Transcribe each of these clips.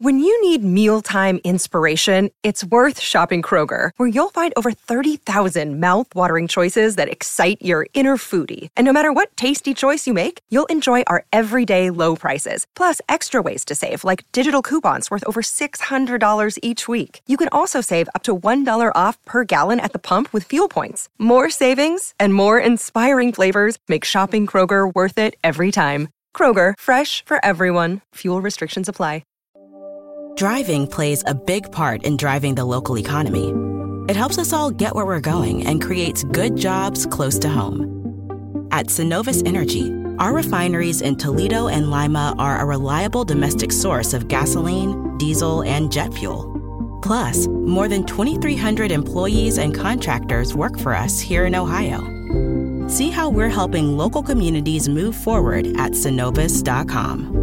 When you need mealtime inspiration, it's worth shopping Kroger, where you'll find over 30,000 mouth-watering choices that excite your inner foodie. And no matter what tasty choice you make, you'll enjoy our everyday low prices, plus extra ways to save, like digital coupons worth over $600 each week. You can also save up to $1 off per gallon at the pump with fuel points. More savings and more inspiring flavors make shopping Kroger worth it every time. Kroger, fresh for everyone. Fuel restrictions apply. Driving plays a big part in driving the local economy. It helps us all get where we're going and creates good jobs close to home. At Synovus Energy, our refineries in Toledo and Lima are a reliable domestic source of gasoline, diesel, and jet fuel. Plus, more than 2,300 employees and contractors work for us here in Ohio. See how we're helping local communities move forward at Synovus.com.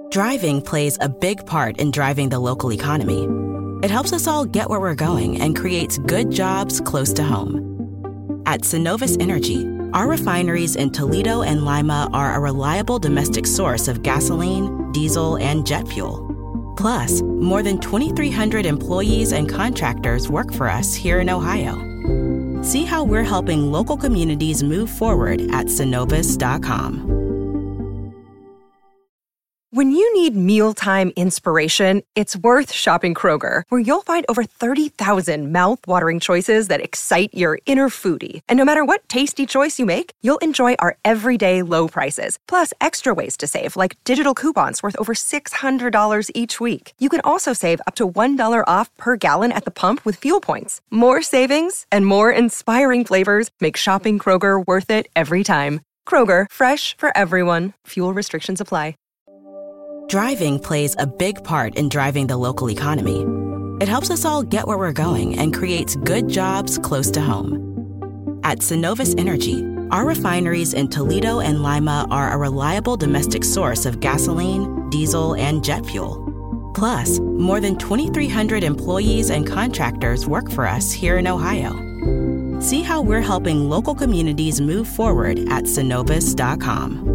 Driving plays a big part in driving the local economy. It helps us all get where we're going and creates good jobs close to home. At Synovus Energy, our refineries in Toledo and Lima are a reliable domestic source of gasoline, diesel, and jet fuel. Plus, more than 2,300 employees and contractors work for us here in Ohio. See how we're helping local communities move forward at Synovus.com. When you need mealtime inspiration, it's worth shopping Kroger, where you'll find over 30,000 mouth-watering choices that excite your inner foodie. And no matter what tasty choice you make, you'll enjoy our everyday low prices, plus extra ways to save, like digital coupons worth over $600 each week. You can also save up to $1 off per gallon at the pump with fuel points. More savings and more inspiring flavors make shopping Kroger worth it every time. Kroger, fresh for everyone. Fuel restrictions apply. Driving plays a big part in driving the local economy. It helps us all get where we're going and creates good jobs close to home. At Synovus Energy, our refineries in Toledo and Lima are a reliable domestic source of gasoline, diesel, and jet fuel. Plus, more than 2,300 employees and contractors work for us here in Ohio. See how we're helping local communities move forward at Synovus.com.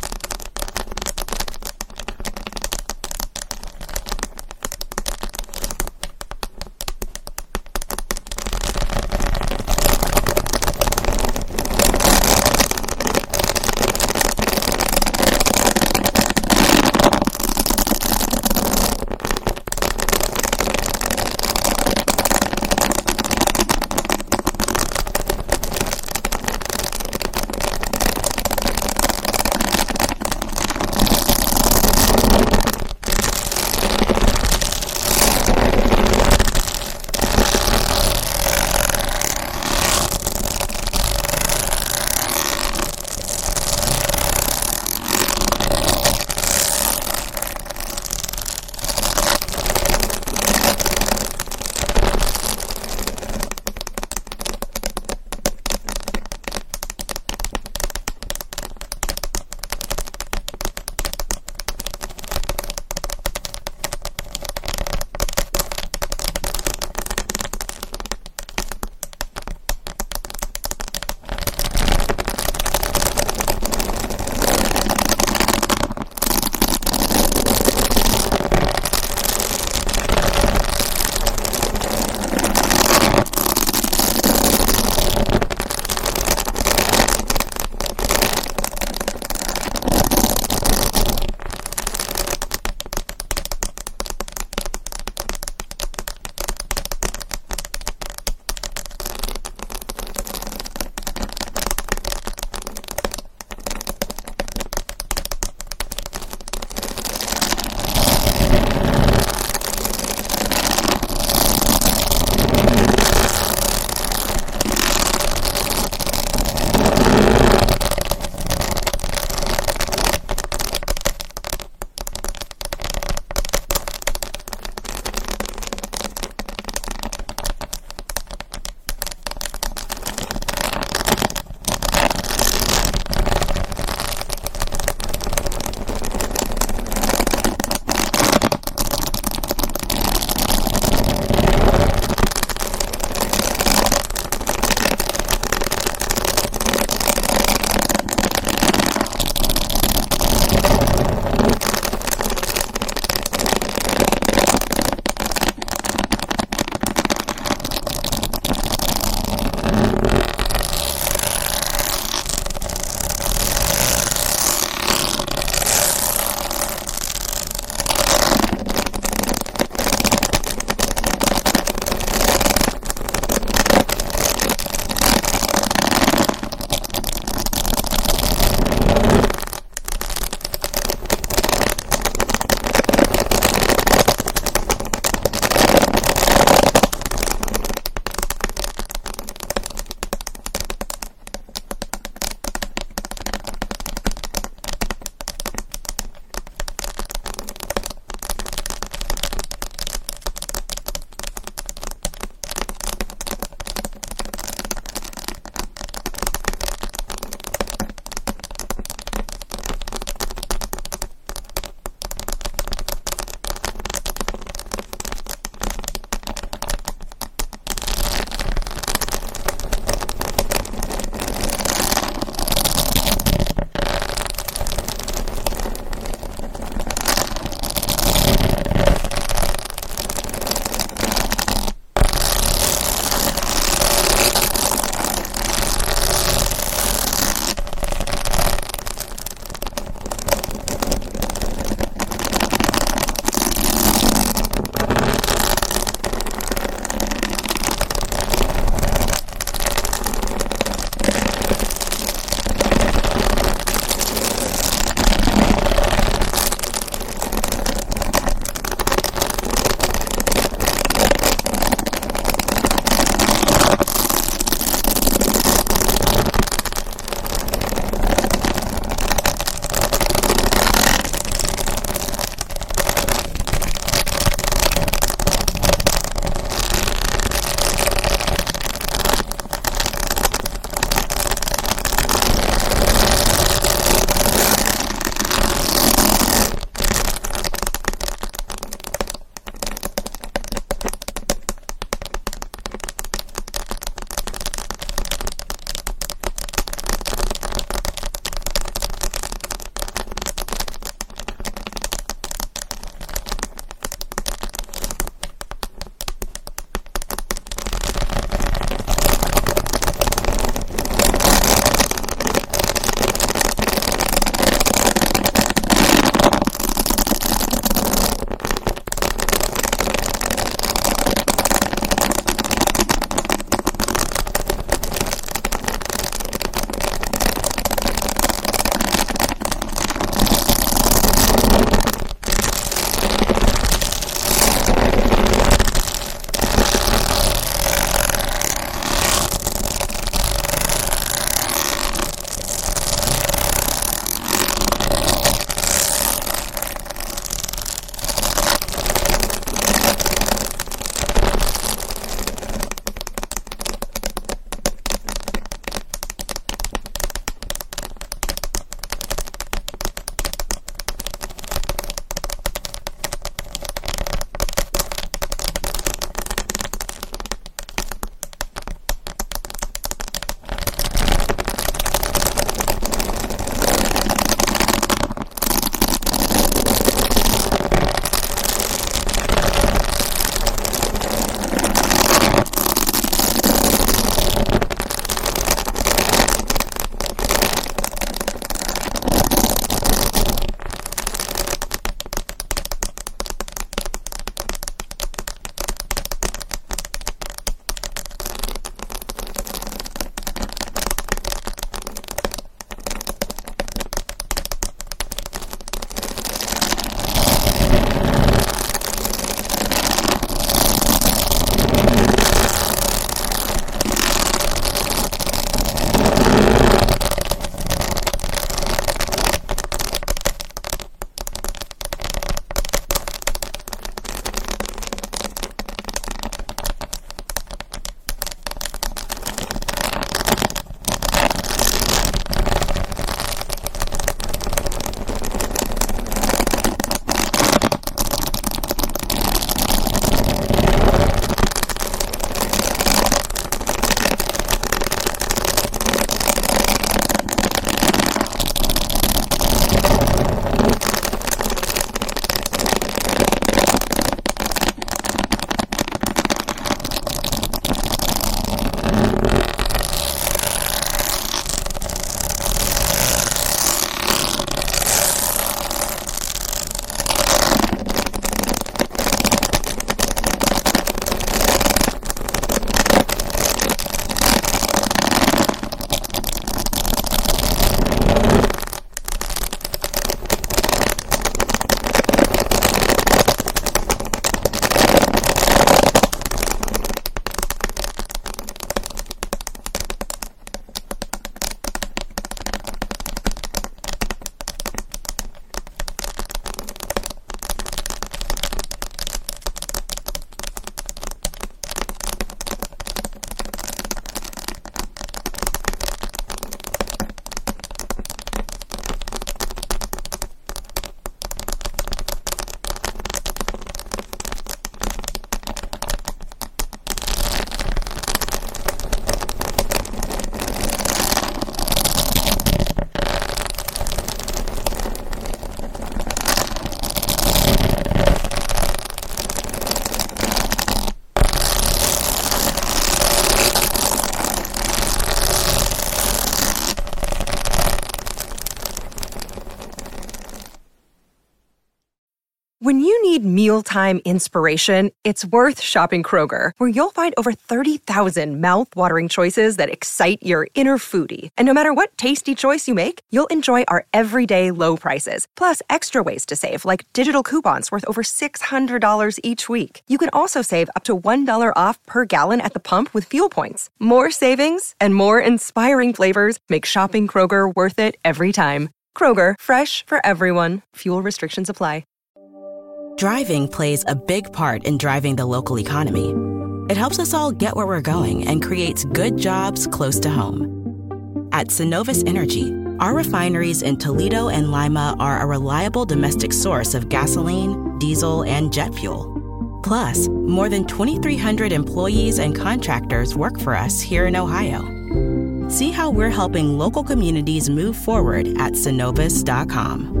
need mealtime inspiration? It's worth shopping Kroger, where you'll find over 30,000 mouth-watering choices that excite your inner foodie. And no matter what tasty choice you make, you'll enjoy our everyday low prices, plus extra ways to save, like digital coupons worth over $600 each week. You can also save up to $1 off per gallon at the pump with fuel points. More savings and more inspiring flavors make shopping Kroger worth it every time. Kroger, fresh for everyone. Fuel restrictions apply. Driving plays a big part in driving the local economy. It helps us all get where we're going and creates good jobs close to home. At Synovus Energy, our refineries in Toledo and Lima are a reliable domestic source of gasoline, diesel, and jet fuel. Plus, more than 2,300 employees and contractors work for us here in Ohio. See how we're helping local communities move forward at Synovus.com.